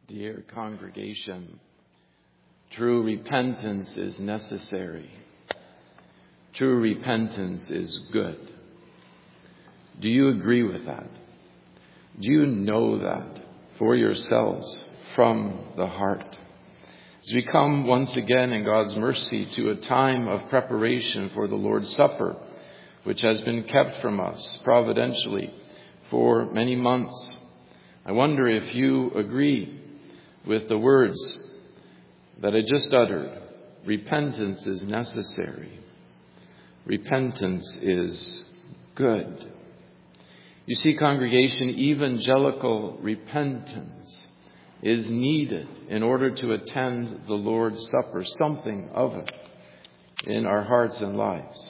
Dear congregation, true repentance is necessary. True repentance is good. Do you agree with that? Do you know that for yourselves from the heart? As we come once again in God's mercy to a time of preparation for the Lord's Supper, which has been kept from us providentially for many months, I wonder if you agree with the words that I just uttered. Repentance is necessary. Repentance is good. You see, congregation, evangelical repentance is needed in order to attend the Lord's Supper, something of it in our hearts and lives.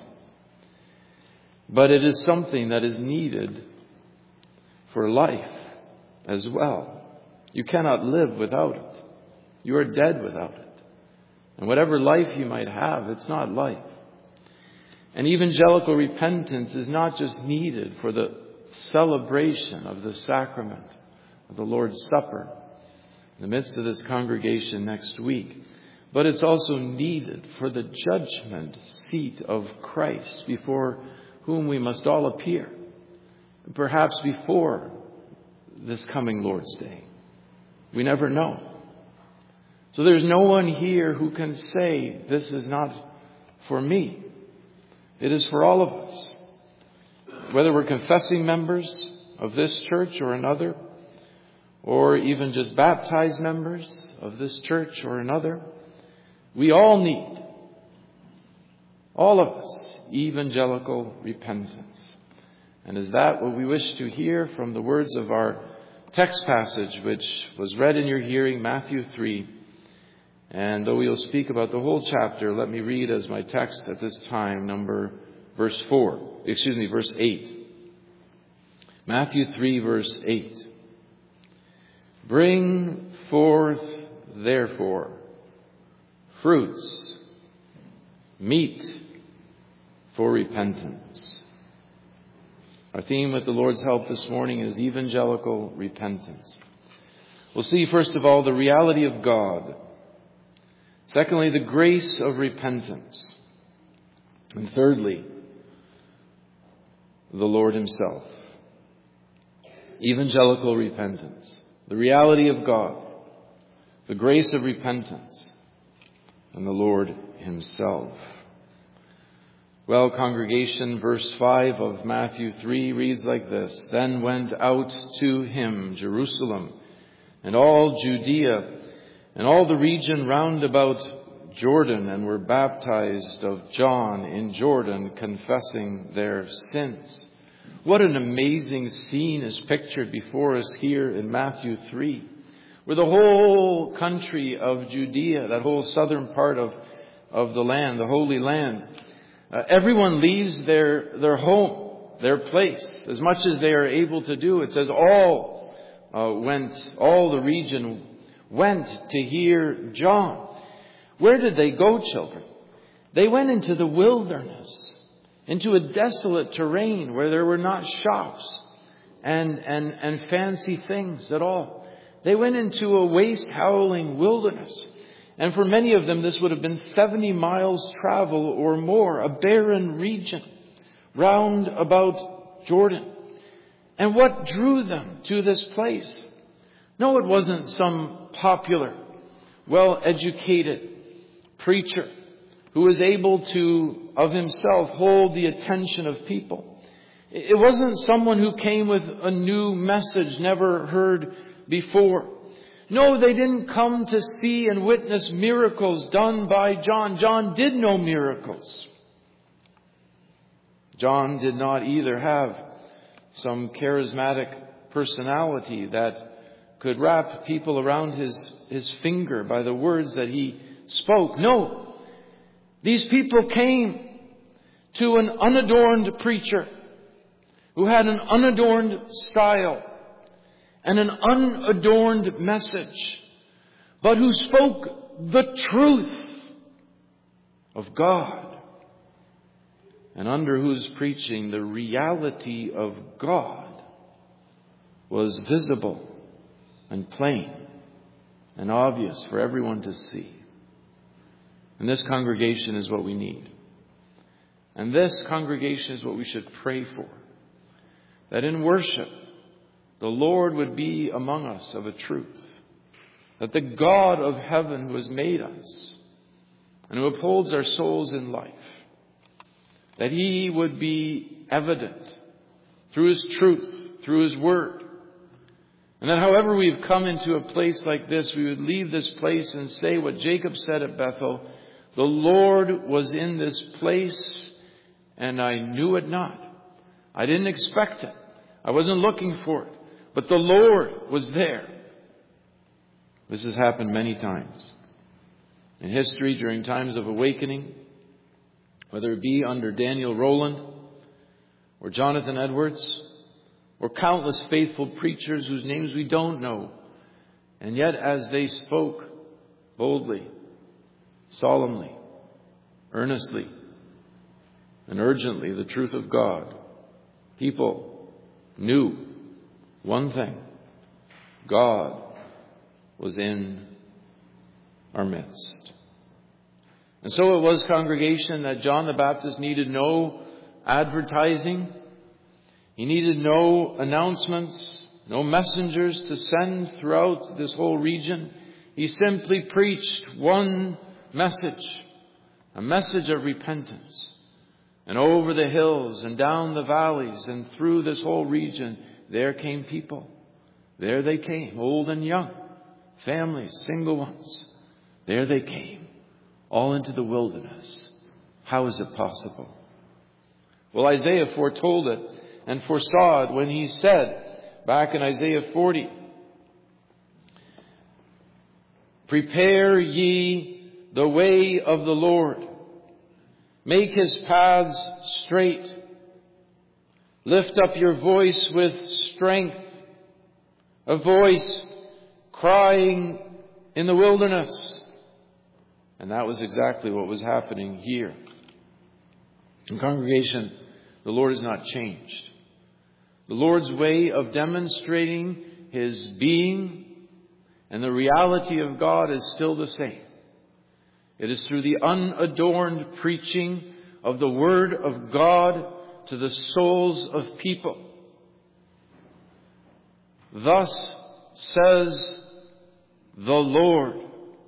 But it is something that is needed for life as well. You cannot live without it. You are dead without it. And whatever life you might have, it's not life. And evangelical repentance is not just needed for the celebration of the sacrament of the Lord's Supper in the midst of this congregation next week, but it's also needed for the judgment seat of Christ before whom we must all appear, perhaps before this coming Lord's Day. We never know. So there's no one here who can say, this is not for me. It is for all of us. Whether we're confessing members of this church or another, or even just baptized members of this church or another, we all need, all of us, evangelical repentance. And is that what we wish to hear from the words of our text passage, which was read in your hearing, Matthew 3. And though we'll speak about the whole chapter, let me read as my text at this time, verse 8. Matthew 3, verse 8. Bring forth, therefore, fruits, meet for repentance. Our theme with the Lord's help this morning is evangelical repentance. We'll see, first of all, the reality of God. Secondly, the grace of repentance. And thirdly, the Lord Himself. Evangelical repentance. The reality of God. The grace of repentance. And the Lord Himself. Well, congregation, verse 5 of Matthew 3 reads like this. Then went out to Him Jerusalem and all Judea and all the region round about Jordan, and were baptized of John in Jordan, confessing their sins. What an amazing scene is pictured before us here in Matthew 3, where the whole country of Judea, that whole southern part of the land, the Holy Land, everyone leaves their home, their place, as much as they are able to do. It says all the region went to hear John. Where did they go, children? They went into the wilderness, into a desolate terrain where there were not shops and fancy things at all. They went into a waste-howling wilderness. And for many of them, this would have been 70 miles travel or more, a barren region round about Jordan. And what drew them to this place? No, it wasn't some popular, well-educated preacher who was able to, of himself, hold the attention of people. It wasn't someone who came with a new message never heard before. No, they didn't come to see and witness miracles done by John. John did no miracles. John did not either have some charismatic personality that could wrap people around his finger by the words that he spoke. No, these people came to an unadorned preacher who had an unadorned style and an unadorned message, but who spoke the truth of God, and under whose preaching the reality of God was visible and plain. and obvious for everyone to see. And this congregation is what we need. And this congregation is what we should pray for. That in worship, the Lord would be among us of a truth. That the God of heaven who has made us and who upholds our souls in life, that He would be evident through His truth, through His word. And that however we've come into a place like this, we would leave this place and say what Jacob said at Bethel, the Lord was in this place and I knew it not. I didn't expect it. I wasn't looking for it. But the Lord was there. This has happened many times in history during times of awakening, whether it be under Daniel Rowland or Jonathan Edwards or countless faithful preachers whose names we don't know. And yet as they spoke boldly, solemnly, earnestly, and urgently the truth of God, people knew one thing: God was in our midst. And so it was, congregation, that John the Baptist needed no advertising. He needed no announcements, no messengers to send throughout this whole region. He simply preached one message, a message of repentance. And over the hills and down the valleys and through this whole region, there came people. There they came, old and young, families, single ones. There they came, all into the wilderness. How is it possible? Well, Isaiah foretold it and foresaw it when he said, back in Isaiah 40, "Prepare ye the way of the Lord. Make His paths straight. Lift up your voice with strength. A voice crying in the wilderness." And that was exactly what was happening here. In congregation, the Lord has not changed. The Lord's way of demonstrating His being and the reality of God is still the same. It is through the unadorned preaching of the Word of God to the souls of people. Thus says the Lord,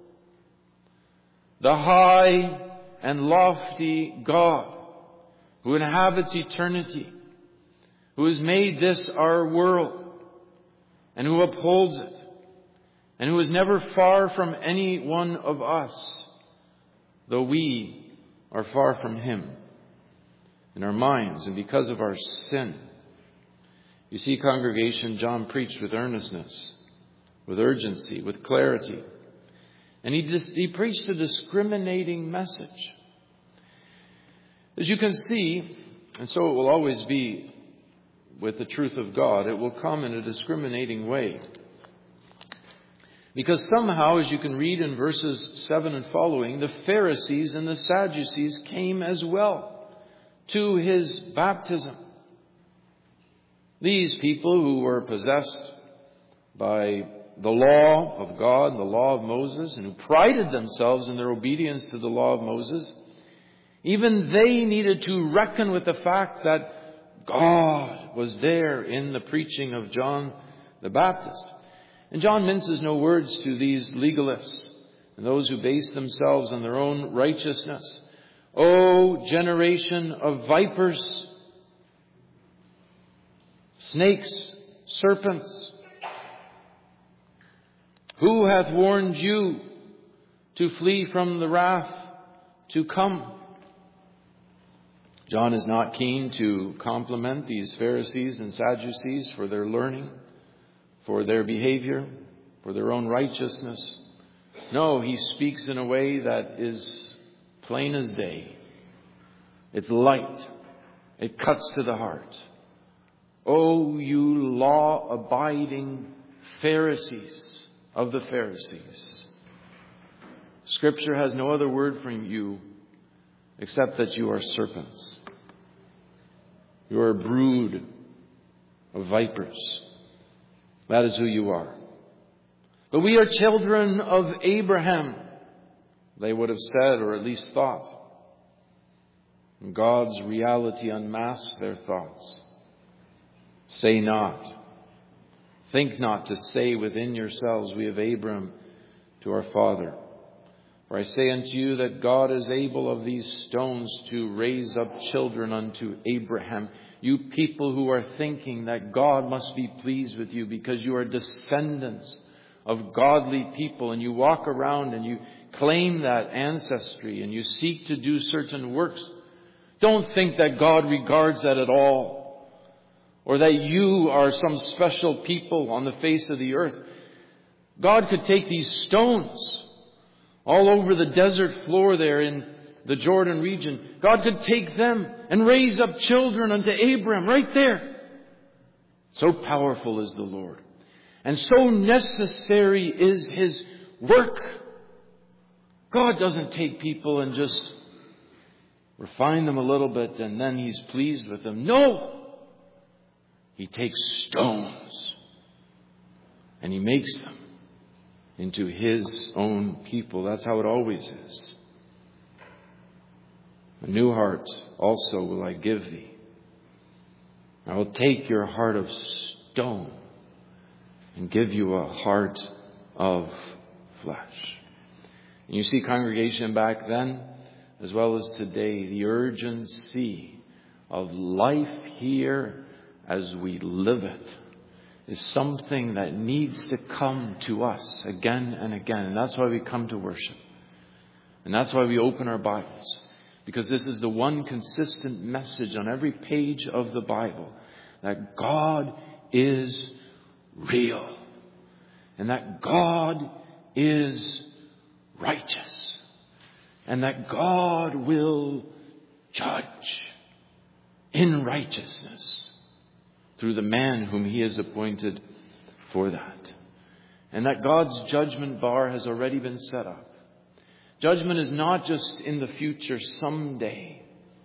the high and lofty God, who inhabits eternity, who has made this our world, and who upholds it, and who is never far from any one of us, though we are far from Him in our minds and because of our sin. You see, congregation, John preached with earnestness, with urgency, with clarity. And he preached a discriminating message. As you can see, and so it will always be with the truth of God, it will come in a discriminating way. Because somehow, as you can read in verses 7 and following, the Pharisees and the Sadducees came as well to His baptism. These people who were possessed by the law of God, the law of Moses, and who prided themselves in their obedience to the law of Moses, even they needed to reckon with the fact that God was there in the preaching of John the Baptist. And John minces no words to these legalists and those who base themselves on their own righteousness. O generation of vipers, snakes, serpents, who hath warned you to flee from the wrath to come? John is not keen to compliment these Pharisees and Sadducees for their learning, for their behavior, for their own righteousness. No, he speaks in a way that is plain as day. It's light. It cuts to the heart. Oh, you law-abiding Pharisees of the Pharisees. Scripture has no other word for you except that you are serpents. You are a brood of vipers. That is who you are. But we are children of Abraham, they would have said, or at least thought. And God's reality unmasks their thoughts. Say not, think not to say within yourselves, we have Abraham to our father. For I say unto you that God is able of these stones to raise up children unto Abraham. You people who are thinking that God must be pleased with you because you are descendants of godly people, and you walk around and you claim that ancestry and you seek to do certain works, don't think that God regards that at all, or that you are some special people on the face of the earth. God could take these stones all over the desert floor there in the Jordan region. God could take them and raise up children unto Abraham right there. So powerful is the Lord. And so necessary is His work. God doesn't take people and just refine them a little bit and then He's pleased with them. No! He takes stones and He makes them into His own people. That's how it always is. A new heart also will I give thee. I will take your heart of stone and give you a heart of flesh. And you see, congregation, back then, as well as today, the urgency of life here as we live it is something that needs to come to us again and again. And that's why we come to worship. And that's why we open our Bibles. Because this is the one consistent message on every page of the Bible, that God is real. And that God is righteous. And that God will judge in righteousness through the man whom He has appointed for that. And that God's judgment bar has already been set up. Judgment is not just in the future someday.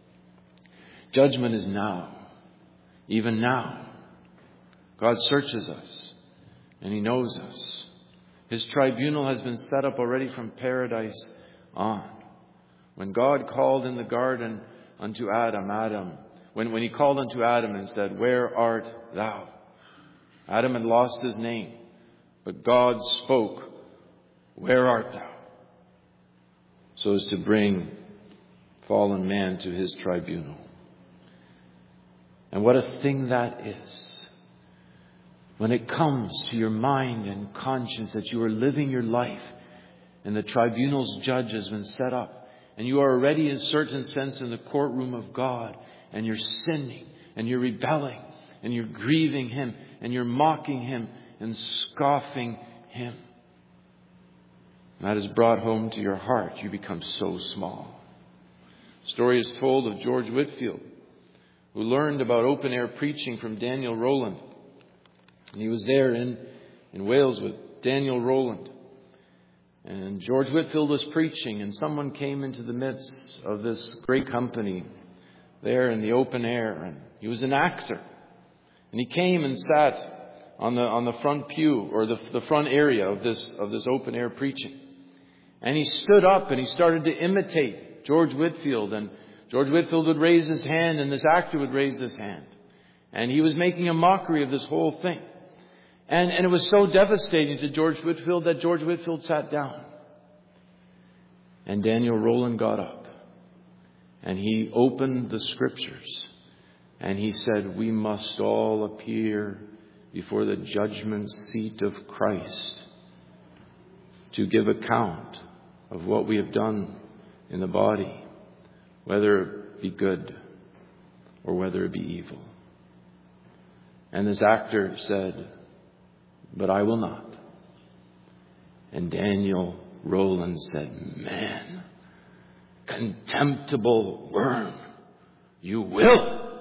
Judgment is now. Even now. God searches us and He knows us. His tribunal has been set up already from paradise on. When God called in the garden unto Adam, when He called unto Adam and said, "Where art thou?" Adam had lost his name, but God spoke, "Where art thou?" So as to bring fallen man to His tribunal. And what a thing that is. When it comes to your mind and conscience that you are living your life and the tribunal's judge has been set up and you are already in a certain sense in the courtroom of God and you're sinning and you're rebelling and you're grieving Him and you're mocking Him and scoffing Him. And that is brought home to your heart. You become so small. The story is told of George Whitefield, who learned about open-air preaching from Daniel Rowland. And he was there in Wales with Daniel Rowland. And George Whitefield was preaching, and someone came into the midst of this great company there in the open air. And he was an actor. And he came and sat on the front pew, or the front area of this open-air preaching. And he stood up and he started to imitate George Whitefield. And George Whitefield would raise his hand and this actor would raise his hand. And he was making a mockery of this whole thing. And it was so devastating to George Whitefield that George Whitefield sat down. And Daniel Rowland got up. And he opened the Scriptures. And he said, "We must all appear before the judgment seat of Christ to give account of what we have done in the body, whether it be good or whether it be evil." And this actor said, "But I will not." And Daniel Rowland said, "Man, contemptible worm, you will,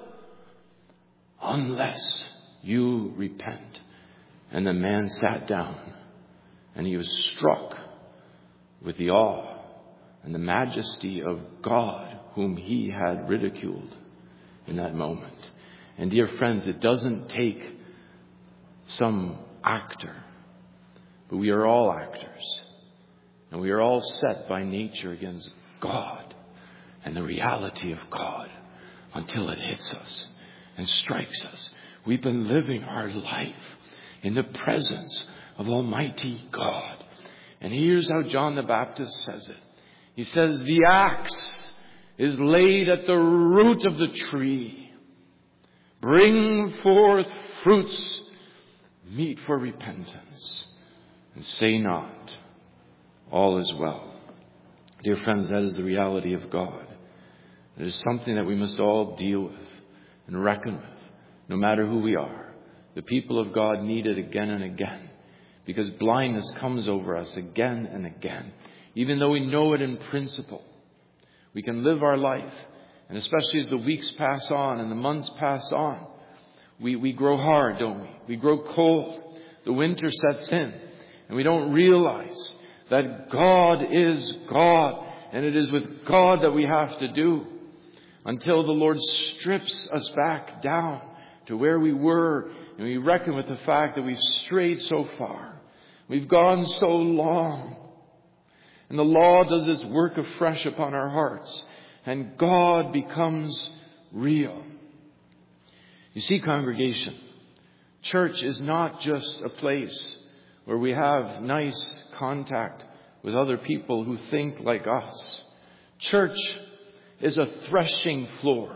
unless you repent." And the man sat down and he was struck with the awe and the majesty of God whom he had ridiculed in that moment. And dear friends, it doesn't take some actor But we are all actors. And we are all set by nature against God and the reality of God until it hits us and strikes us. We've been living our life in the presence of Almighty God. And here's how John the Baptist says it. He says, the axe is laid at the root of the tree. Bring forth fruits meet for repentance. And say not, all is well. Dear friends, that is the reality of God. It is something that we must all deal with and reckon with, no matter who we are. The people of God need it again and again, because blindness comes over us again and again. Even though we know it in principle, we can live our life, and especially as the weeks pass on and the months pass on, we grow hard, don't we? We grow cold. The winter sets in, and we don't realize that God is God, and it is with God that we have to do until the Lord strips us back down to where we were, and we reckon with the fact that we've strayed so far. We've gone so long. And the law does its work afresh upon our hearts, and God becomes real. You see, congregation, church is not just a place where we have nice contact with other people who think like us. Church is a threshing floor.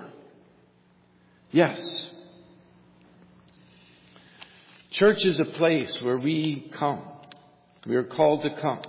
Yes. Church is a place where we come. We are called to come.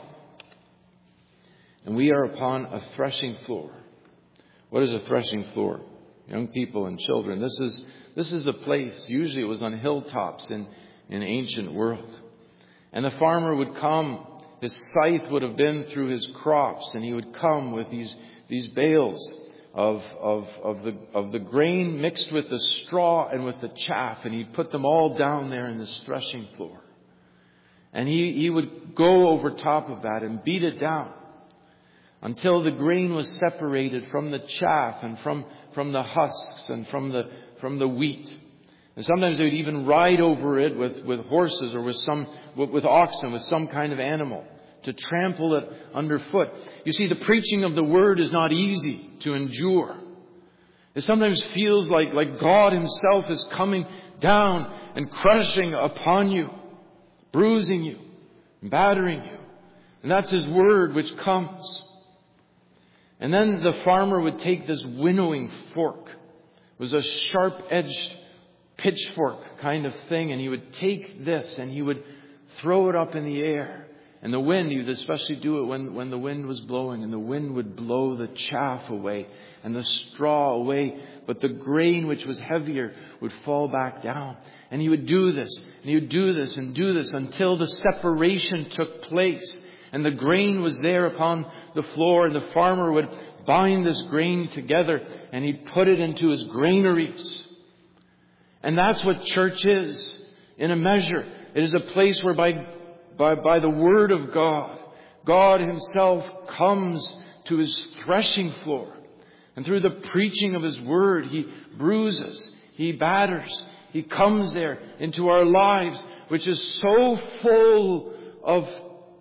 And we are upon a threshing floor. What is a threshing floor? Young people and children. This is a place. Usually it was on hilltops in ancient world. And the farmer would come. His scythe would have been through his crops, and he would come with these bales of the grain mixed with the straw and with the chaff, and he'd put them all down there in this threshing floor. And he would go over top of that and beat it down until the grain was separated from the chaff and from the husks and from the wheat. And sometimes they would even ride over it with horses or with oxen, with some kind of animal, to trample it underfoot. You see, the preaching of the word is not easy to endure. It sometimes feels like God himself is coming down and crushing upon you, bruising you, battering you. And that's his word which comes. And then the farmer would take this winnowing fork. It was a sharp-edged pitchfork kind of thing, and he would take this and he would throw it up in the air. And the wind, he would especially do it when the wind was blowing, and the wind would blow the chaff away and the straw away, but the grain, which was heavier, would fall back down. And he would do this, and he would do this and do this until the separation took place, and the grain was there upon the floor, and the farmer would bind this grain together and he'd put it into his granaries. And that's what church is, in a measure. It is a place where by the word of God, God himself comes to his threshing floor. And through the preaching of his word, he bruises, he batters, he comes there into our lives, which is so full of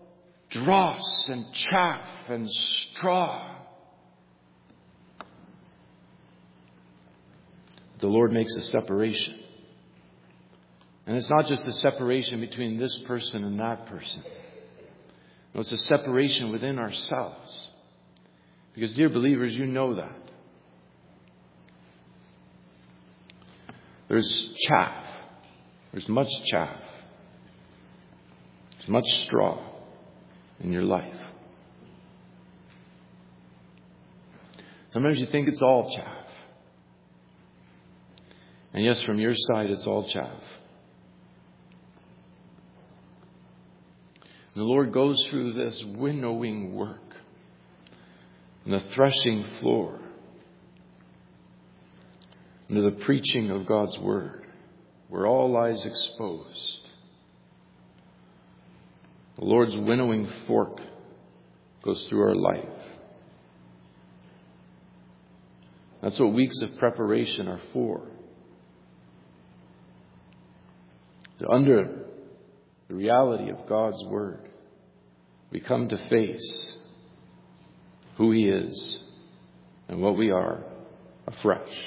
dross and chaff and straw. The Lord makes a separation. And it's not just a separation between this person and that person. No, it's a separation within ourselves. Because, dear believers, you know that. There's chaff. There's much chaff. There's much straw in your life. Sometimes you think it's all chaff. And yes, from your side, it's all chaff. And the Lord goes through this winnowing work on the threshing floor under the preaching of God's word, where all lies exposed. The Lord's winnowing fork goes through our life. That's what weeks of preparation are for. Under the reality of God's Word, we come to face who He is and what we are afresh.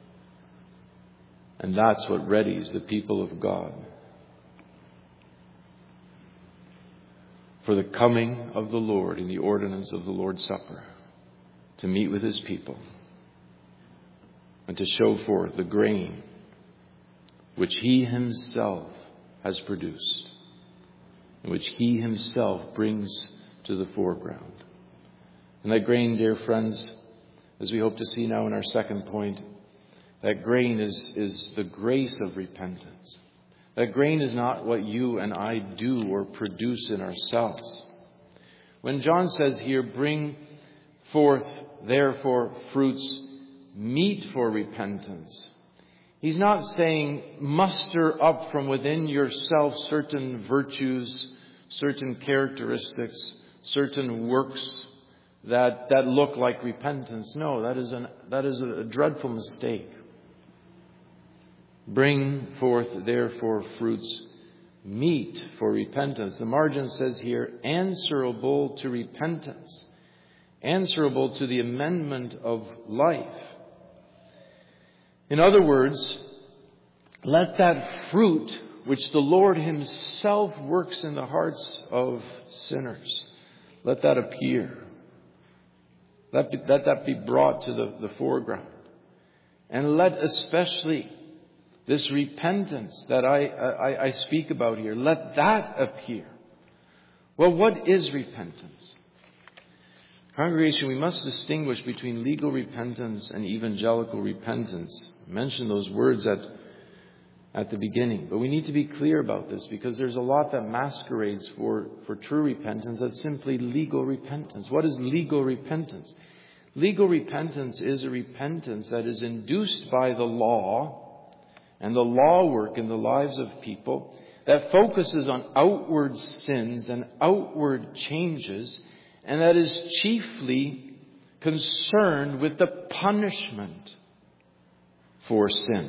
And that's what readies the people of God for the coming of the Lord in the ordinance of the Lord's Supper, to meet with His people and to show forth the grain which He Himself has produced and which He Himself brings to the foreground. And that grain, dear friends, as we hope to see now in our second point, that grain is the grace of repentance. That grain is not what you and I do or produce in ourselves. When John says here, bring forth therefore fruits meet for repentance, he's not saying muster up from within yourself certain virtues, certain characteristics, certain works that look like repentance. No, that is a dreadful mistake. Bring forth therefore fruits meet for repentance. The margin says here, answerable to repentance, answerable to the amendment of life. In other words, let that fruit which the Lord Himself works in the hearts of sinners, let that appear. Let that be brought to the foreground. And let especially this repentance that I speak about here, let that appear. Well, what is repentance? Congregation, we must distinguish between legal repentance and evangelical repentance. I mentioned those words at the beginning. But we need to be clear about this, because there's a lot that masquerades for true repentance that's simply legal repentance. What is legal repentance? Legal repentance is a repentance that is induced by the law and the law work in the lives of people, that focuses on outward sins and outward changes, and that is chiefly concerned with the punishment for sin,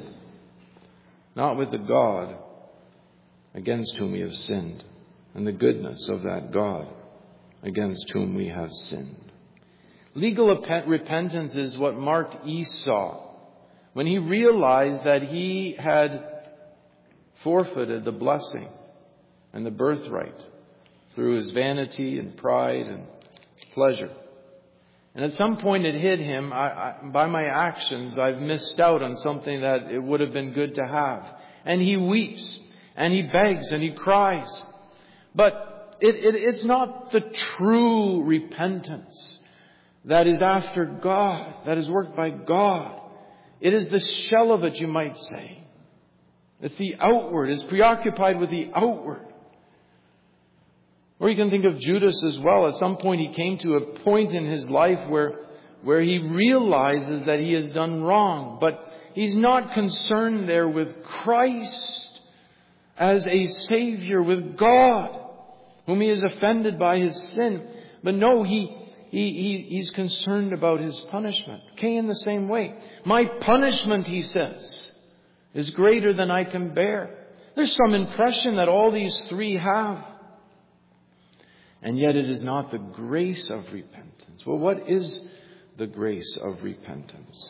not with the God against whom we have sinned, and the goodness of that God against whom we have sinned. Legal repentance is what marked Esau when he realized that he had forfeited the blessing and the birthright through his vanity and pride and pleasure. And at some point it hit him, by my actions, I've missed out on something that it would have been good to have. And he weeps, and he begs, and he cries. But it's not the true repentance that is after God, that is worked by God. It is the shell of it, you might say. It's the outward. It's preoccupied with the outward. Or you can think of Judas as well. At some point he came to a point in his life where he realizes that he has done wrong. But he's not concerned there with Christ as a Savior, with God, whom he has offended by his sin. But no, he's concerned about his punishment. Cain the same way. My punishment, he says, is greater than I can bear. There's some impression that all these three have. And yet it is not the grace of repentance. Well, what is the grace of repentance?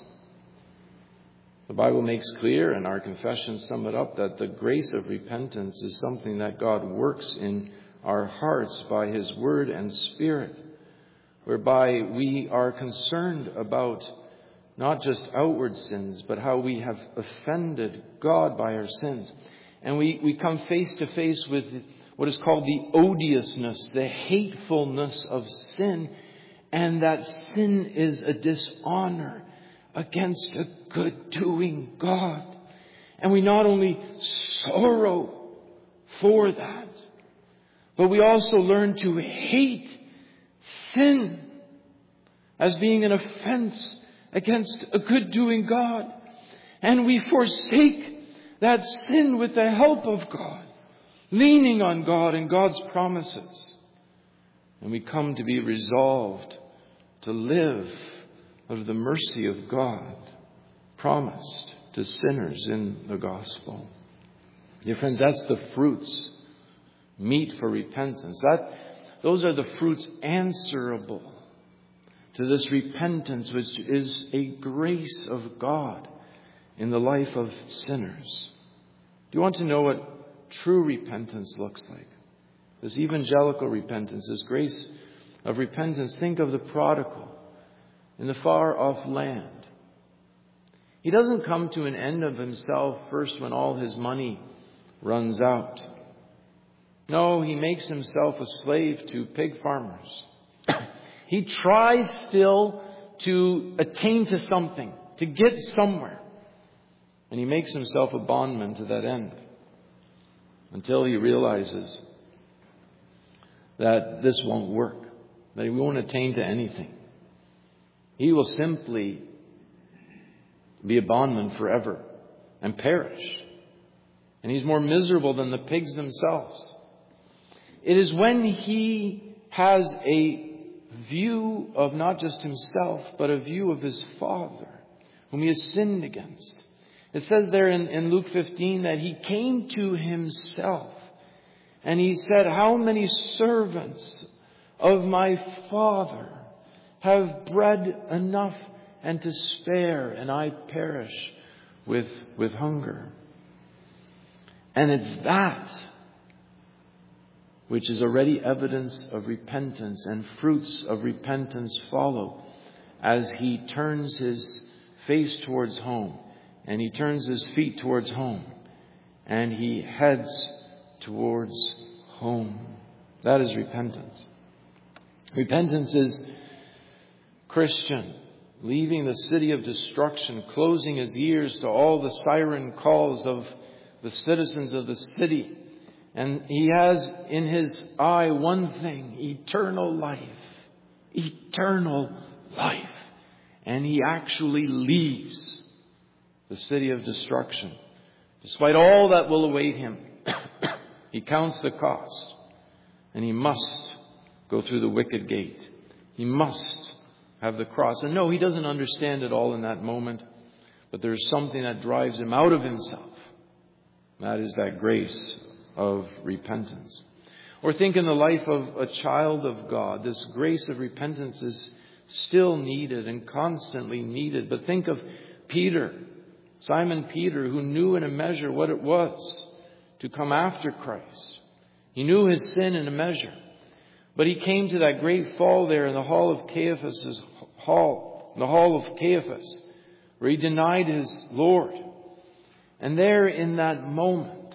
The Bible makes clear, and our confessions sum it up, that the grace of repentance is something that God works in our hearts by His Word and Spirit, whereby we are concerned about not just outward sins, but how we have offended God by our sins. And we come face to face with what is called the odiousness, the hatefulness of sin, and that sin is a dishonor against a good-doing God. And we not only sorrow for that, but we also learn to hate sin as being an offense against a good-doing God. And we forsake that sin with the help of God, leaning on God and God's promises. And we come to be resolved to live out of the mercy of God promised to sinners in the gospel. Dear friends, that's the fruits meet for repentance. Those are the fruits answerable to this repentance, which is a grace of God in the life of sinners. Do you want to know what true repentance looks like? This evangelical repentance, this grace of repentance. Think of the prodigal in the far-off land. He doesn't come to an end of himself first when all his money runs out. No, he makes himself a slave to pig farmers. He tries still to attain to something, to get somewhere. And he makes himself a bondman to that end until he realizes that this won't work, that he won't attain to anything. He will simply be a bondman forever and perish. And he's more miserable than the pigs themselves. It is when he has a view of not just himself, but a view of his Father, whom he has sinned against. It says there in Luke 15 that he came to himself and he said, "How many servants of my Father have bread enough and to spare, and I perish with hunger?" And it's that which is already evidence of repentance, and fruits of repentance follow as he turns his face towards home and he turns his feet towards home and he heads towards home. That is repentance. Repentance is Christian leaving the city of destruction, closing his ears to all the siren calls of the citizens of the city. And he has in his eye one thing: eternal life. Eternal life. And he actually leaves the city of destruction. Despite all that will await him, he counts the cost. And he must go through the wicket gate. He must have the cross. And no, he doesn't understand it all in that moment. But there's something that drives him out of himself. That is that grace of repentance. Or think in the life of a child of God. This grace of repentance is still needed and constantly needed. But think of Peter, Simon Peter, who knew in a measure what it was to come after Christ. He knew his sin in a measure. But he came to that great fall there in the hall of Caiaphas' hall, the hall of Caiaphas, where he denied his Lord. And there in that moment,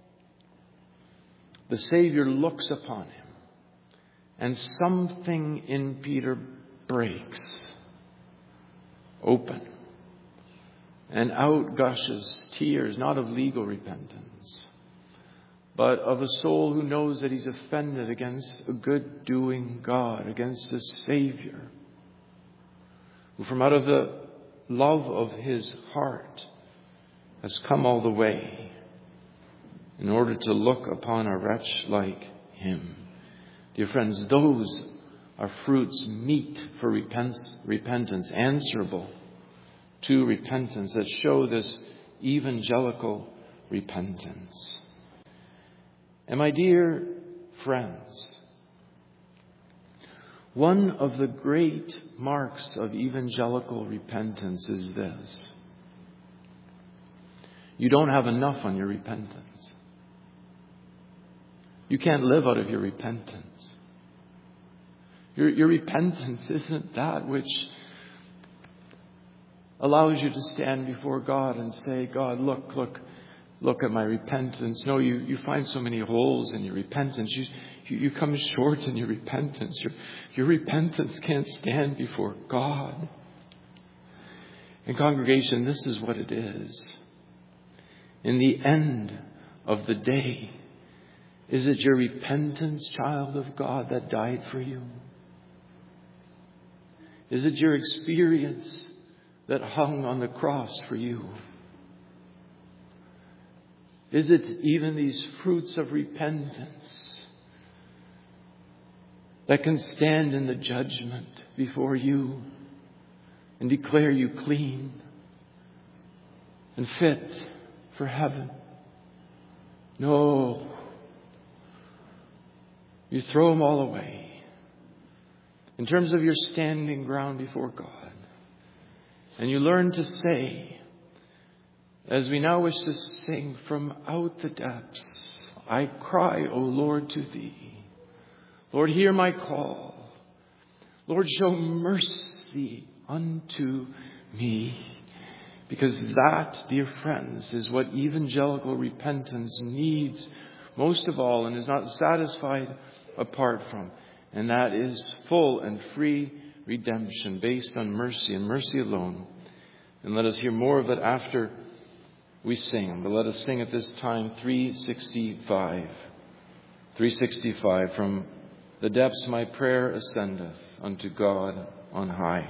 the Savior looks upon him, and something in Peter breaks open, and out gushes tears, not of legal repentance, but of a soul who knows that he's offended against a good-doing God, against a Savior, who from out of the love of his heart has come all the way in order to look upon a wretch like him. Dear friends, those are fruits meet for repentance, answerable to repentance, that show this evangelical repentance. And my dear friends, one of the great marks of evangelical repentance is this: you don't have enough on your repentance. You can't live out of your repentance. Your repentance isn't that which allows you to stand before God and say, "God, look at my repentance." No, you find so many holes in your repentance. You come short in your repentance. Your repentance can't stand before God. And congregation, this is what it is. In the end of the day, is it your repentance, child of God, that died for you? Is it your experience that hung on the cross for you? Is it even these fruits of repentance that can stand in the judgment before you and declare you clean and fit for heaven? No. You throw them all away. In terms of your standing ground before God. And you learn to say, as we now wish to sing, from out the depths, I cry, O Lord, to Thee. Lord, hear my call. Lord, show mercy unto me. Because that, dear friends, is what evangelical repentance needs most of all and is not satisfied apart from. And that is full and free redemption based on mercy and mercy alone. And let us hear more of it after we sing. But let us sing at this time 365. 365, from the depths my prayer ascendeth unto God on high.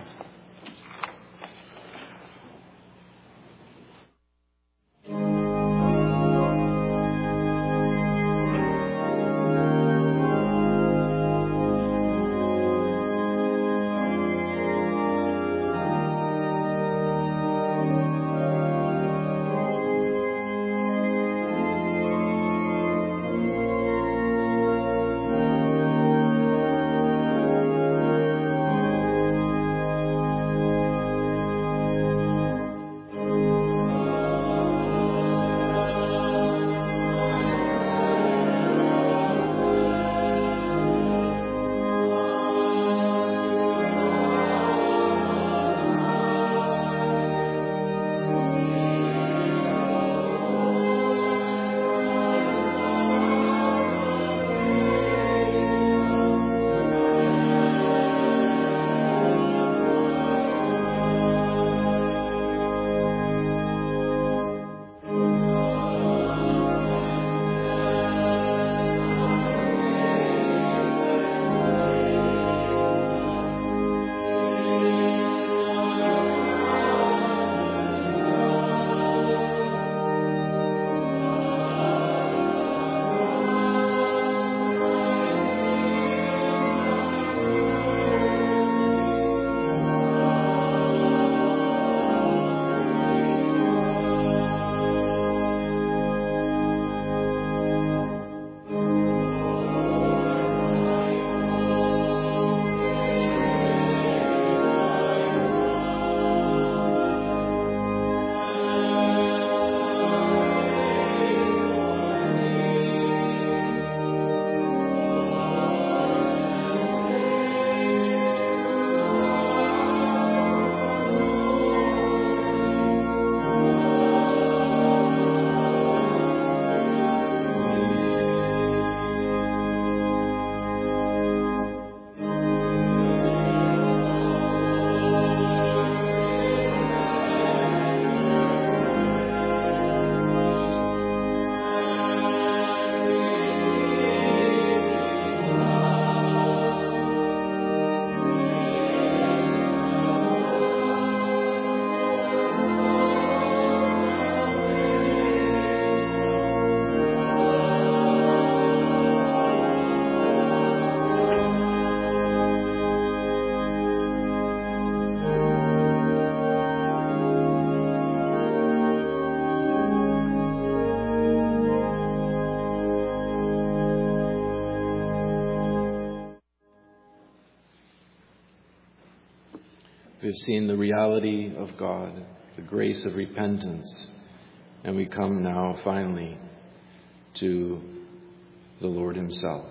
We've seen the reality of God, the grace of repentance, and we come now finally to the Lord Himself.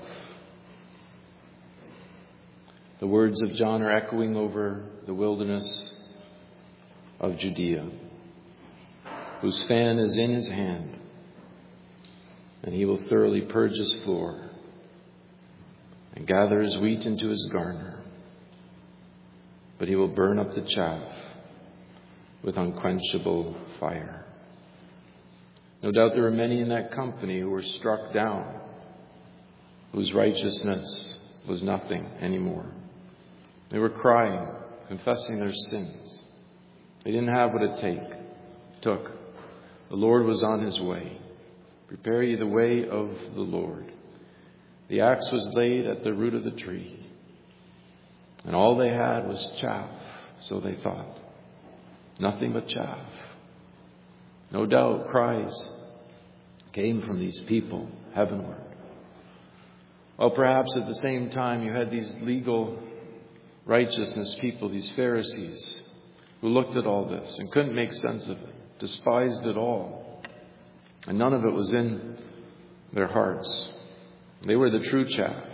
The words of John are echoing over the wilderness of Judea, whose fan is in His hand, and He will thoroughly purge His floor and gather His wheat into His garner. But He will burn up the chaff with unquenchable fire. No doubt there were many in that company who were struck down, whose righteousness was nothing anymore. They were crying, confessing their sins. They didn't have what it took. The Lord was on His way. Prepare ye the way of the Lord. The axe was laid at the root of the tree. And all they had was chaff, so they thought. Nothing but chaff. No doubt cries came from these people heavenward. Well, perhaps at the same time you had these legal righteousness people, these Pharisees, who looked at all this and couldn't make sense of it, despised it all. And none of it was in their hearts. They were the true chaff.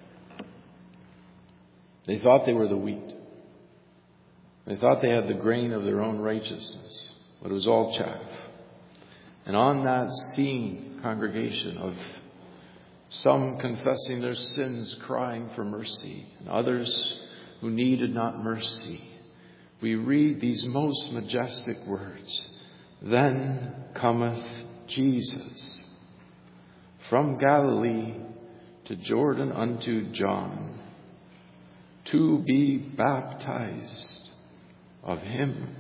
They thought they were the wheat. They thought they had the grain of their own righteousness, but it was all chaff. And on that scene, congregation, of some confessing their sins, crying for mercy, and others who needed not mercy, we read these most majestic words. Then cometh Jesus from Galilee to Jordan unto John to be baptized of him.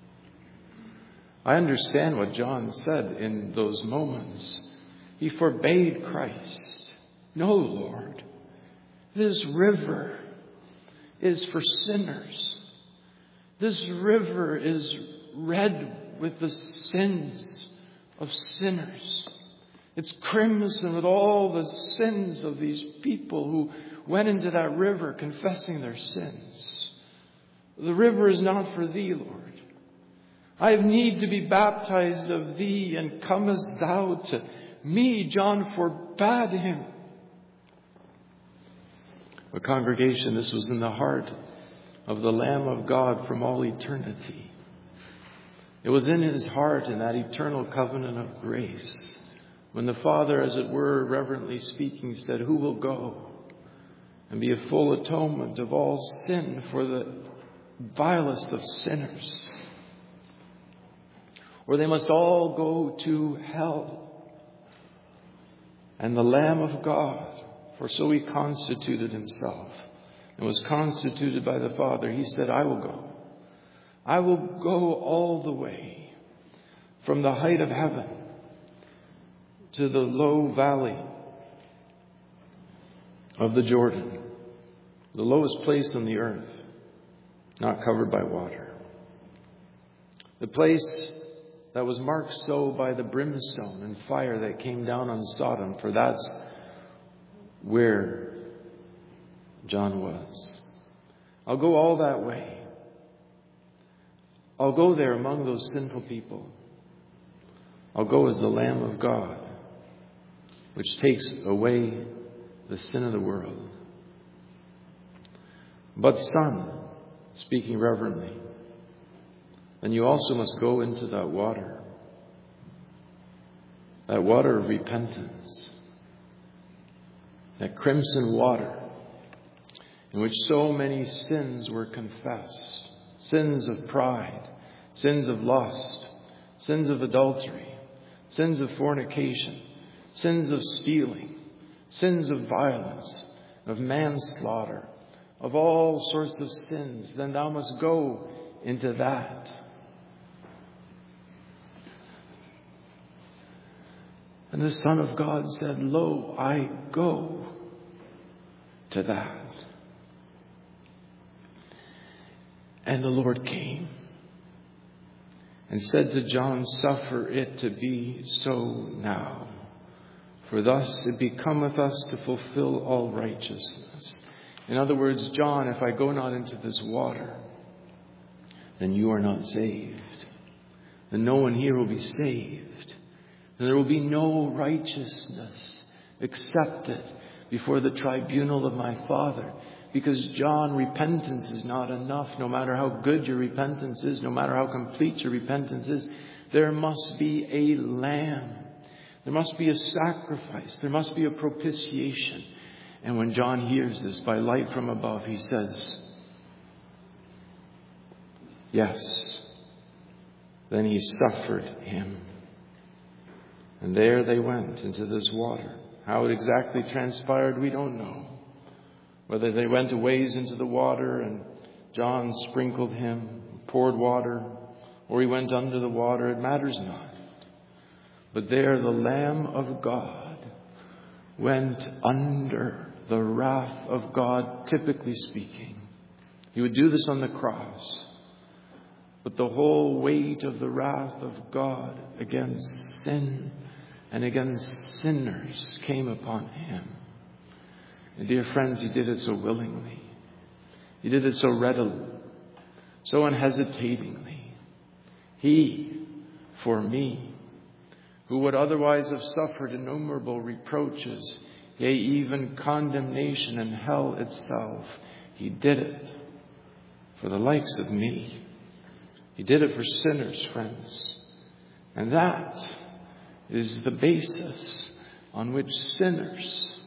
I understand what John said in those moments. He forbade Christ. No, Lord, this river is for sinners. This river is red with the sins of sinners. It's crimson with all the sins of these people who went into that river confessing their sins. The river is not for thee, Lord. I have need to be baptized of thee, and comest thou to me? John forbade him. But congregation, this was in the heart of the Lamb of God from all eternity. It was in his heart, in that eternal covenant of grace, when the Father, as it were, reverently speaking, said, who will go and be a full atonement of all sin for the vilest of sinners? Or they must all go to hell. And the Lamb of God, for so he constituted himself and was constituted by the Father, he said, I will go. I will go all the way from the height of heaven to the low valley of the Jordan, the lowest place on the earth, not covered by water. The place that was marked so by the brimstone and fire that came down on Sodom, for that's where John was. I'll go all that way. I'll go there among those sinful people. I'll go as the Lamb of God, which takes away the sin of the world. But son, speaking reverently, then you also must go into that water of repentance, that crimson water in which so many sins were confessed, sins of pride, sins of lust, sins of adultery, sins of fornication, sins of stealing, sins of violence, of manslaughter, of all sorts of sins. Then thou must go into that. And the Son of God said, lo, I go to that. And the Lord came and said to John, suffer it to be so now. For thus it becometh us to fulfill all righteousness. In other words, John, if I go not into this water, then you are not saved. Then no one here will be saved. And there will be no righteousness accepted before the tribunal of my Father. Because, John, repentance is not enough. No matter how good your repentance is, no matter how complete your repentance is, there must be a lamb. There must be a sacrifice. There must be a propitiation. And when John hears this by light from above, he says, yes. Then he suffered him. And there they went into this water. How it exactly transpired, we don't know. Whether they went a ways into the water and John sprinkled him, poured water, or he went under the water, it matters not. But there the Lamb of God went under the wrath of God, typically speaking. He would do this on the cross. But the whole weight of the wrath of God against sin and against sinners came upon him. And dear friends, He did it so willingly. He did it so readily, so unhesitatingly. He, for me, who would otherwise have suffered innumerable reproaches, yea, even condemnation and hell itself, He did it for the likes of me. He did it for sinners, friends. And that is the basis on which sinners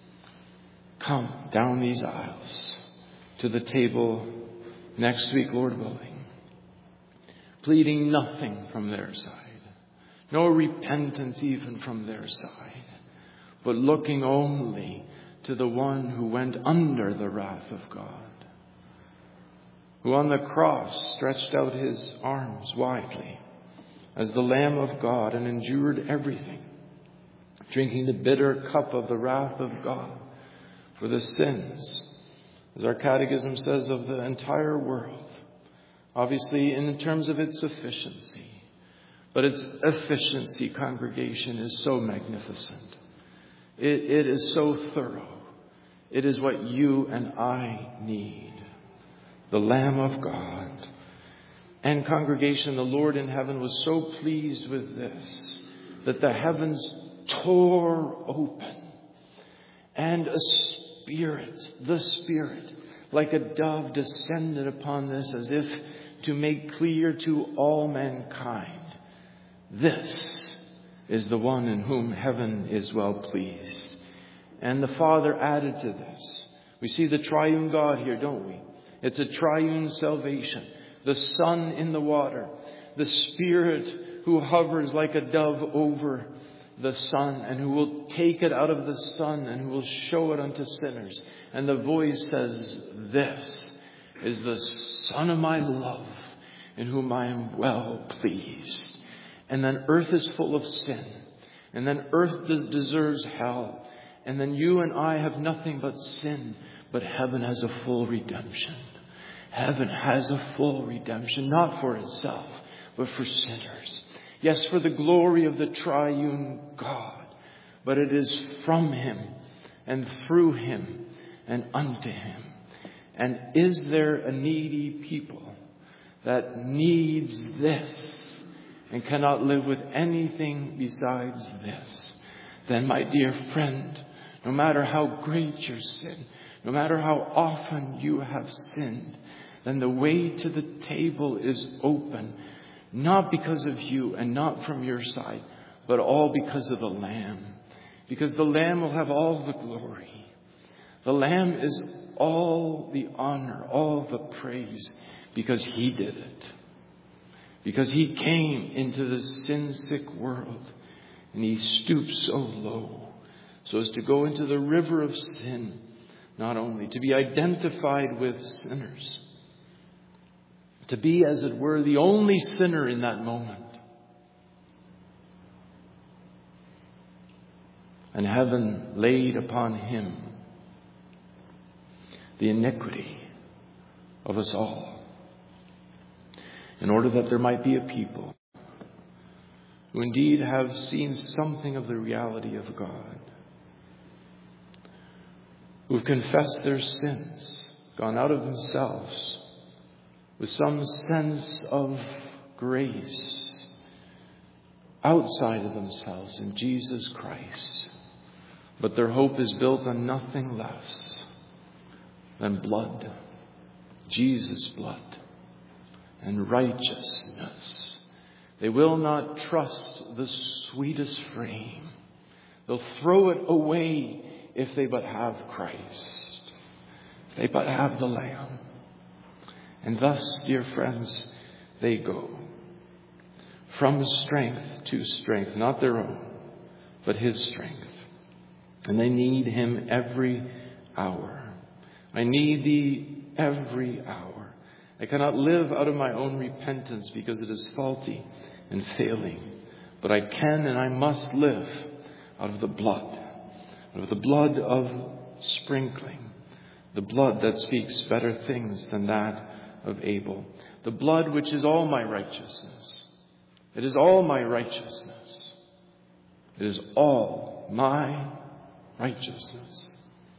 come down these aisles to the table next week, Lord willing, pleading nothing from their side, no repentance even from their side, but looking only to the one who went under the wrath of God, who on the cross stretched out His arms widely as the Lamb of God and endured everything, drinking the bitter cup of the wrath of God for the sins, as our catechism says, of the entire world. Obviously, in terms of its sufficiency. But its efficiency, congregation, is so magnificent. It is so thorough. It is what you and I need. The Lamb of God. And congregation, the Lord in heaven was so pleased with this, that the heavens tore open, and a Spirit, the Spirit, like a dove descended upon this, as if to make clear to all mankind, this is the one in whom heaven is well pleased. And the Father added to this. We see the triune God here, don't we? It's a triune salvation. The Son in the water, the Spirit who hovers like a dove over the Son, and who will take it out of the Son and who will show it unto sinners. And the voice says, this is the Son of my love, in whom I am well pleased. And then earth is full of sin. And then earth deserves hell. And then you and I have nothing but sin. But heaven has a full redemption. Heaven has a full redemption, not for itself, but for sinners. Yes, for the glory of the triune God. But it is from Him and through Him and unto Him. And is there a needy people that needs this and cannot live with anything besides this? Then, my dear friend, no matter how great your sin, no matter how often you have sinned, then the way to the table is open, not because of you and not from your side, but all because of the Lamb. Because the Lamb will have all the glory. The Lamb is all the honor, all the praise, because He did it. Because He came into the sin-sick world, and He stooped so low, so as to go into the river of sin, not only to be identified with sinners, to be, as it were, the only sinner in that moment. And heaven laid upon Him the iniquity of us all, in order that there might be a people who indeed have seen something of the reality of God, who have confessed their sins, gone out of themselves with some sense of grace outside of themselves in Jesus Christ. But their hope is built on nothing less than blood, Jesus' blood, and righteousness. They will not trust the sweetest frame. They'll throw it away if they but have Christ, if they but have the Lamb. And thus, dear friends, they go from strength to strength, not their own, but His strength. And they need Him every hour. I need Thee every hour. I cannot live out of my own repentance because it is faulty and failing. But I can and I must live out of the blood of sprinkling, the blood that speaks better things than that of Abel, the blood which is all my righteousness. It is all my righteousness. It is all my righteousness.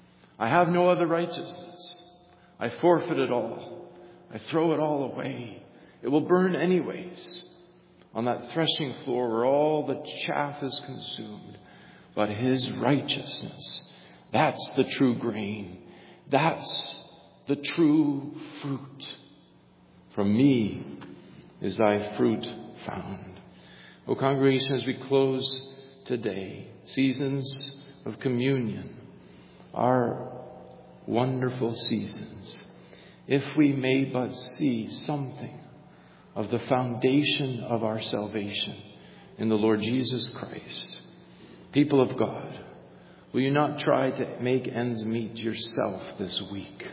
I have no other righteousness. I forfeit it all. I throw it all away. It will burn anyways on that threshing floor where all the chaff is consumed. But his righteousness, that's the true grain. That's the true fruit. From me is thy fruit found. O congregation, as we close today, seasons of communion are wonderful seasons. If we may but see something of the foundation of our salvation in the Lord Jesus Christ. People of God, will you not try to make ends meet yourself this week?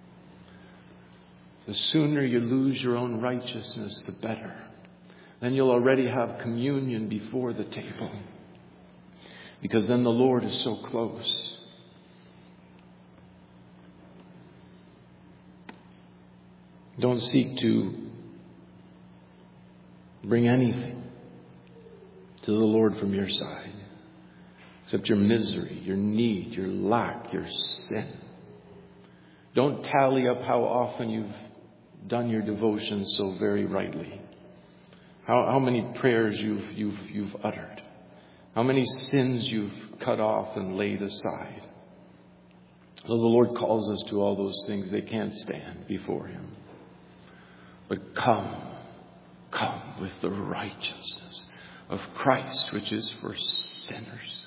The sooner you lose your own righteousness, the better. Then you'll already have communion before the table. Because then the Lord is so close. Don't seek to bring anything to the Lord from your side, except your misery, your need, your lack, your sin. Don't tally up how often you've done your devotion so very rightly. How many prayers you've uttered. How many sins you've cut off and laid aside. Though the Lord calls us to all those things, they can't stand before Him. But come with the righteousness of Christ, which is for sinners.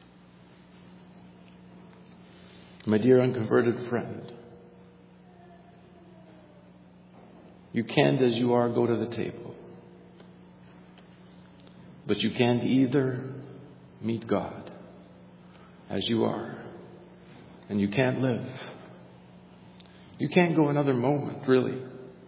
My dear unconverted friend, you can't, as you are, go to the table. But you can't either meet God as you are. And you can't live. You can't go another moment, really.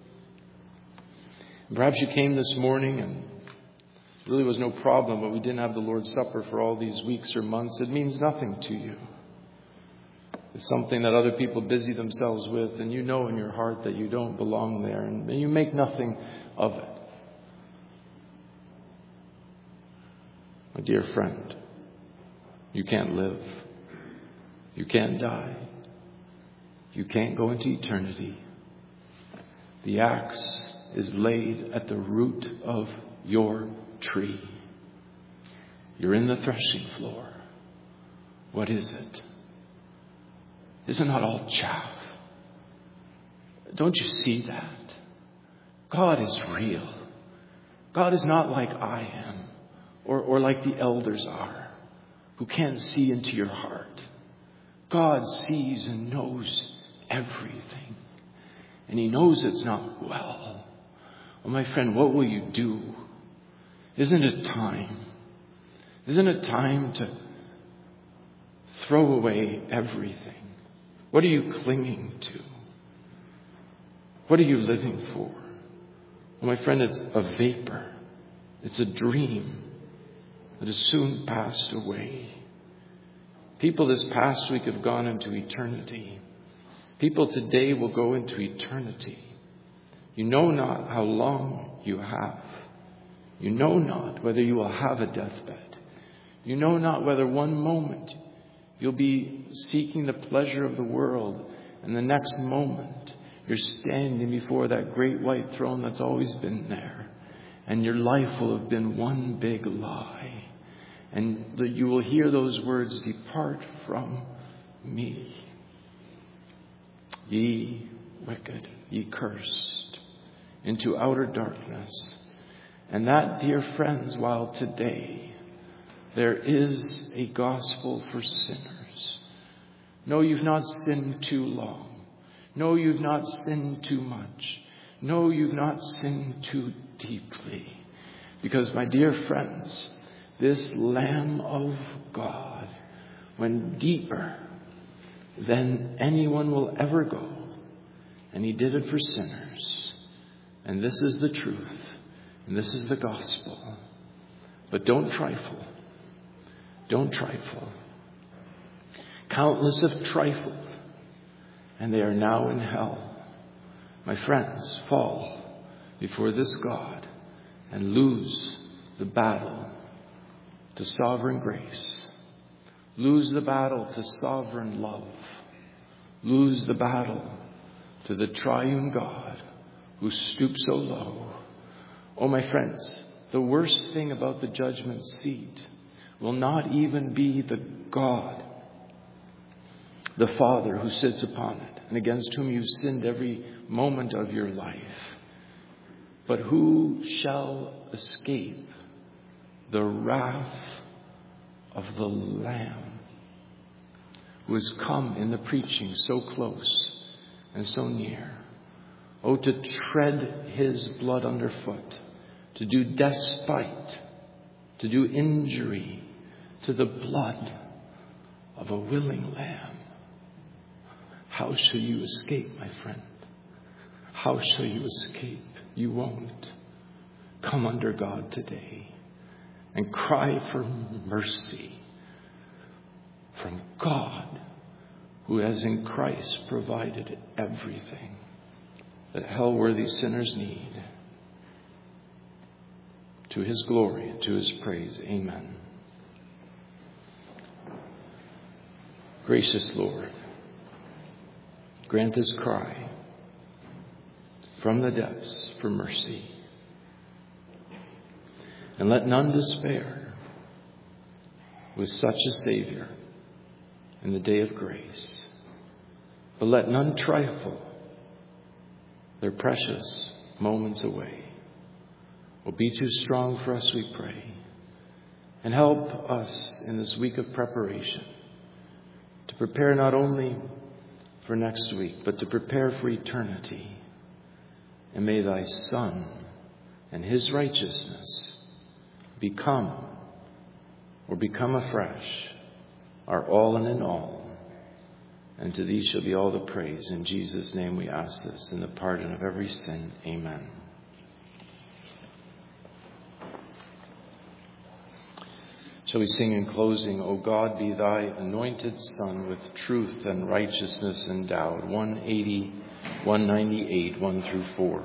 Perhaps you came this morning and it really was no problem, but we didn't have the Lord's Supper for all these weeks or months. It means nothing to you. It's something that other people busy themselves with, and you know in your heart that you don't belong there, and you make nothing of it. My dear friend, you can't live. You can't die. You can't go into eternity. The axe is laid at the root of your tree. You're in the threshing floor. What is it? Isn't that all chaff? Don't you see that? God is real. God is not like I am or like the elders are, who can't see into your heart. God sees and knows everything. And He knows it's not well. Well, my friend, what will you do? Isn't it time? Isn't it time to throw away everything? What are you clinging to? What are you living for? Well, my friend, it's a vapor. It's a dream that is soon passed away. People this past week have gone into eternity. People today will go into eternity. You know not how long you have. You know not whether you will have a deathbed. You know not whether one moment you'll be seeking the pleasure of the world, and the next moment you're standing before that great white throne that's always been there, and your life will have been one big lie. And you will hear those words, "Depart from me, ye wicked, ye cursed, into outer darkness." And that, dear friends, while today there is a gospel for sinners. No, you've not sinned too long. No, you've not sinned too much. No, you've not sinned too deeply. Because, my dear friends, this Lamb of God went deeper than anyone will ever go. And He did it for sinners. And this is the truth. And this is the gospel. But don't trifle. Don't trifle. Countless have trifled, and they are now in hell. My friends, fall before this God and lose the battle to sovereign grace. Lose the battle to sovereign love. lose the battle to the triune God who stoops so low. Oh, my friends, the worst thing about the judgment seat will not even be the God, the Father who sits upon it and against whom you sinned every moment of your life. But who shall escape the wrath of the Lamb who has come in the preaching so close and so near? Oh, to tread his blood underfoot, to do despite, to do injury to the blood of a willing lamb. How shall you escape, my friend? How shall you escape? You won't. Come under God today and cry for mercy from God, who has in Christ provided everything that hell-worthy sinners need. To his glory and to his praise. Amen. Gracious Lord, grant this cry from the depths for mercy. And let none despair with such a Savior in the day of grace. But let none trifle their precious moments away. Will be too strong for us, we pray. And help us in this week of preparation to prepare not only for next week, but to prepare for eternity. And may thy Son and his righteousness become afresh our all and in all. And to thee shall be all the praise. In Jesus' name we ask this, in the pardon of every sin. Amen. Shall we sing in closing, O God, be thy anointed Son with truth and righteousness endowed. 180, 198, 1 through 4.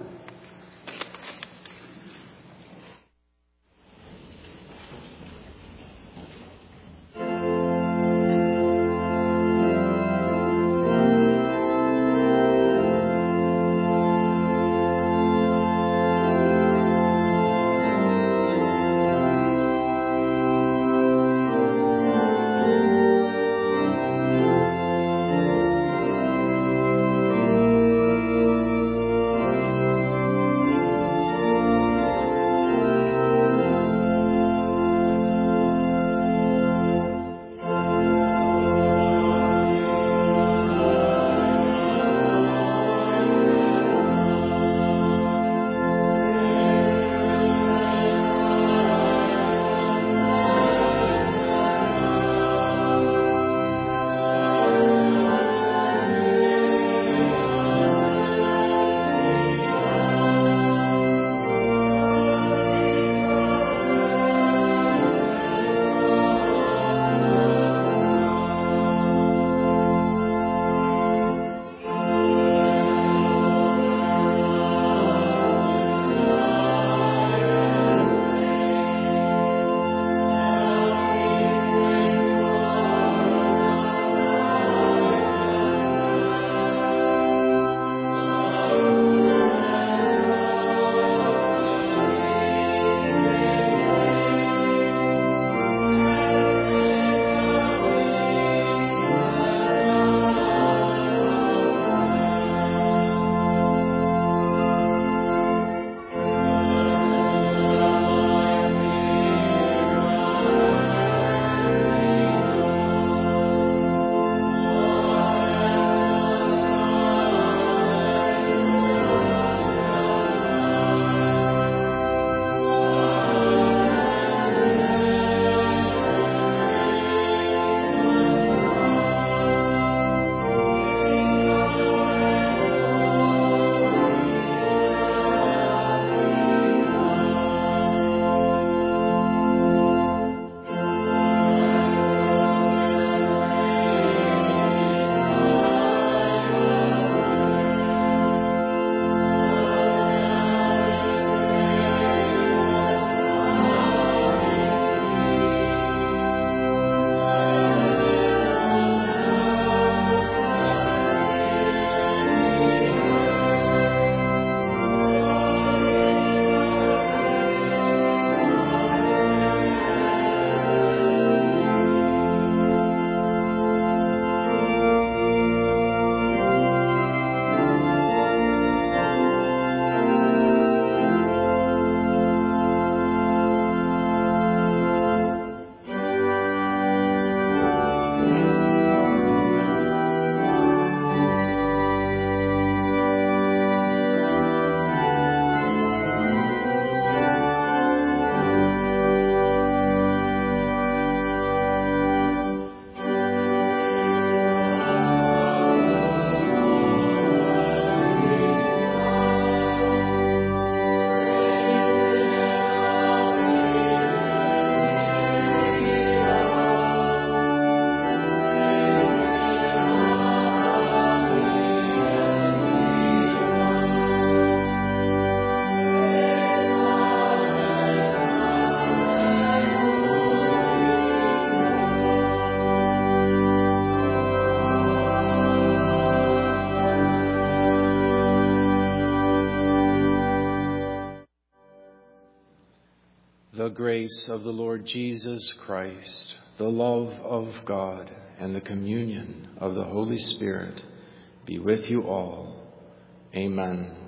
the grace of the Lord Jesus Christ, the love of God, and the communion of the Holy Spirit be with you all. Amen.